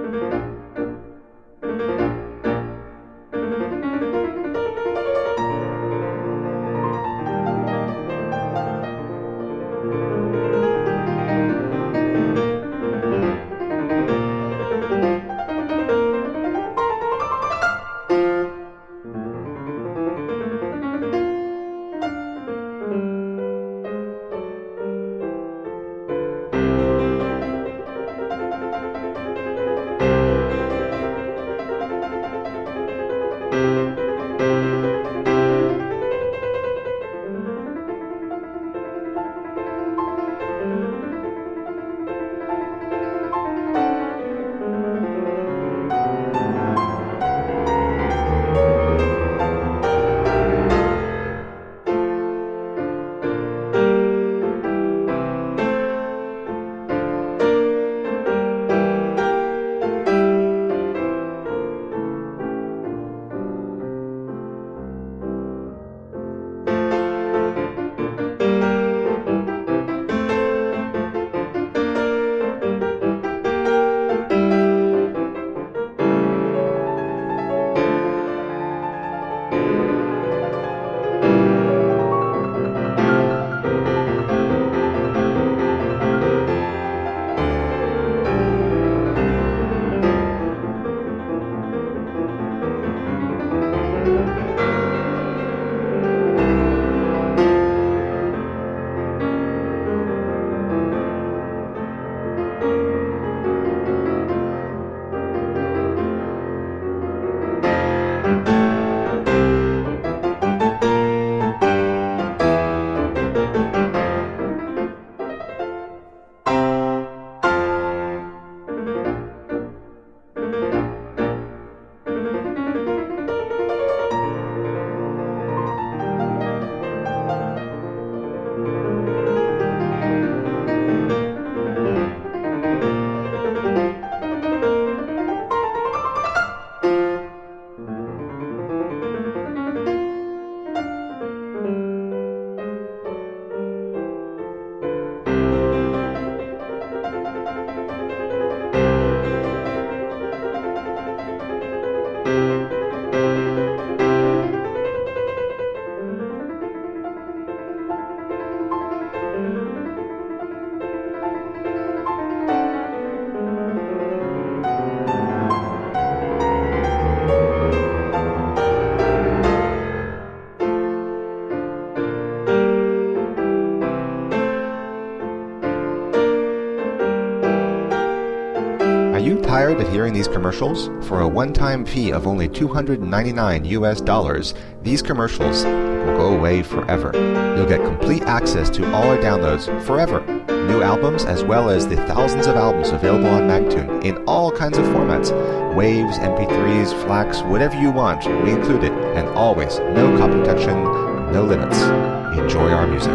Are you tired of hearing these commercials? For a one-time fee of only $299 US, these commercials will go away forever. You'll get complete access to all our downloads forever. New albums as well as the thousands of albums available on Magtune in all kinds of formats. Waves, MP3s, FLACs, whatever you want, we include it. And always, no copy protection, no limits. Enjoy our music.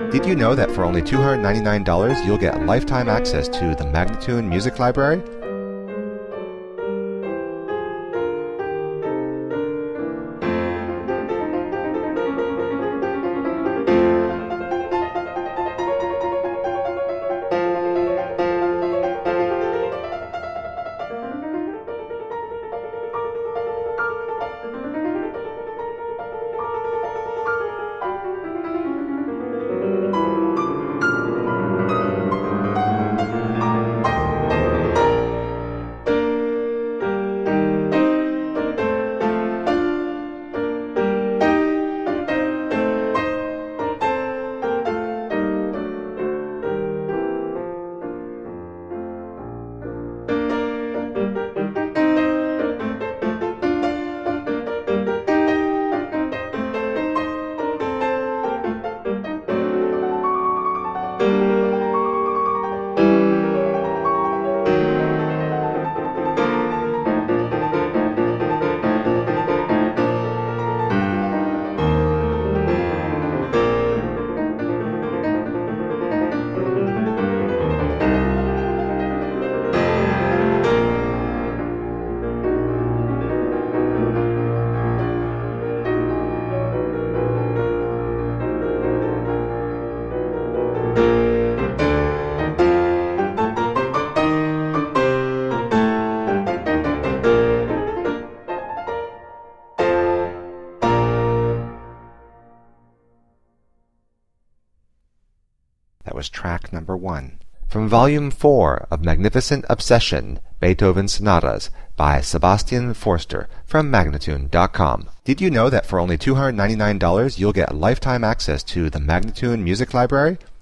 Did you know that for only $299 you'll get lifetime access to the Magnatune Music Library? That was track number 1. From Volume 4 of Magnificent Obsession, Beethoven Sonatas, by Sebastian Forster from Magnatune.com. Did you know that for only $299 you'll get lifetime access to the Magnatune Music Library?